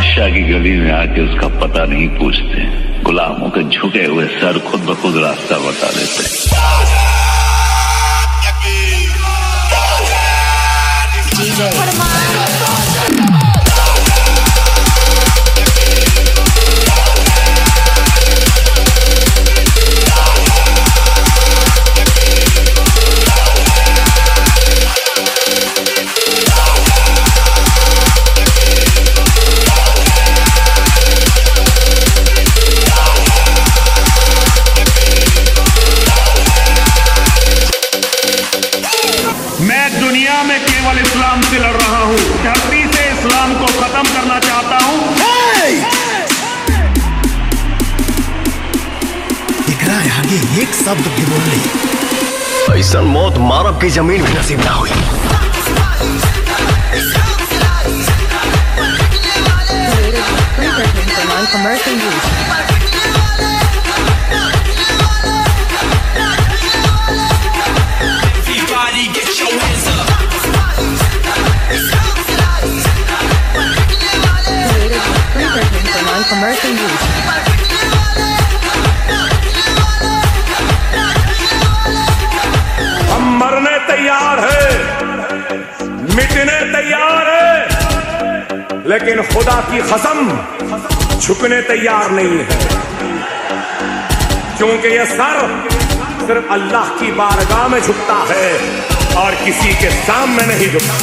बादशाह की गली में आके उसका पता नहीं पूछते, गुलामों के झुके हुए सर खुद ब खुद रास्ता बता देते। मैं दुनिया में केवल इस्लाम से लड़ रहा हूँ, धरती से इस्लाम को खत्म करना चाहता हूँ। दिख रहा है आगे एक शब्द भी बोल नहीं। ऐसा मौत मारब की जमीन भी नसीब ना हुई। commercial use. Commercial use. हम मरने तैयार है, मिटने तैयार है, लेकिन खुदा की कसम झुकने तैयार नहीं है, क्योंकि ये सर सिर्फ अल्लाह की बारगाह में झुकता है और किसी के सामने नहीं झुकता।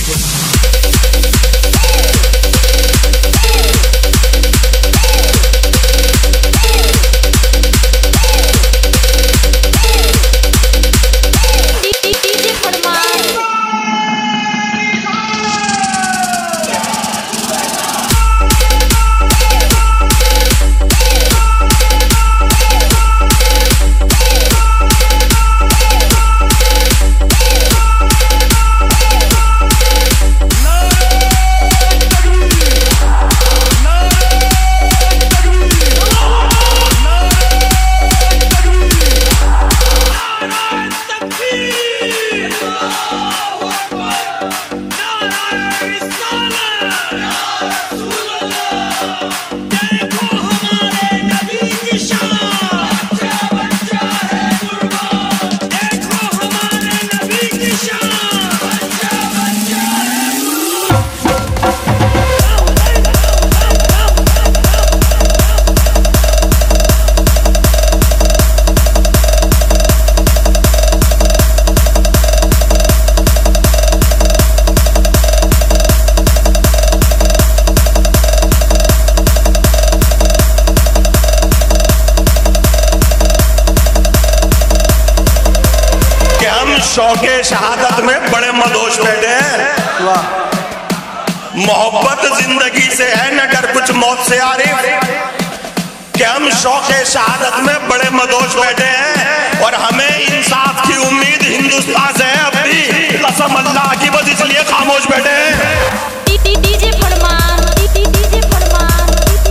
शौके शहादत में बड़े मदोश बैठे हैं। मोहब्बत जिंदगी से है न डर कुछ मौत से आरिफ, कि हम शौके शहादत में बड़े मदोश बैठे हैं और हमें इंसाफ की उम्मीद हिंदुस्तान से है। अब भी कसम अल्लाह की, बस इसलिए खामोश बैठे हैं। डीजे फरमान, डीजे फरमान।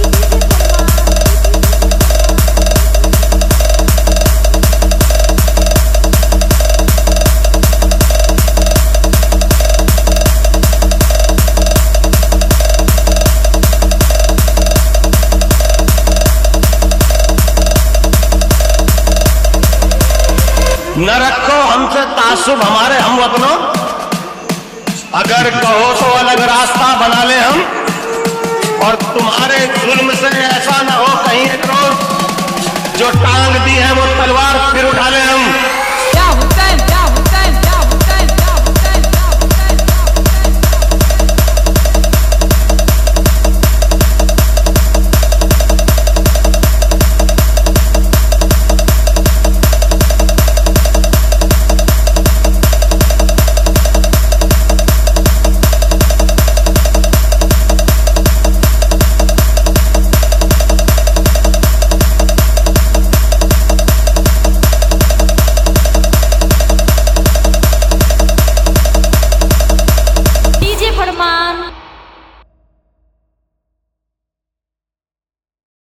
न रखो हमसे तासुब हमारे हम वतनों, अगर कहो तो अलग रास्ता बना ले हम, और तुम्हारे जुल्म से ऐसा न हो कहीं एक रोज जो टांग दी है वो तलवार फिर उठा ले।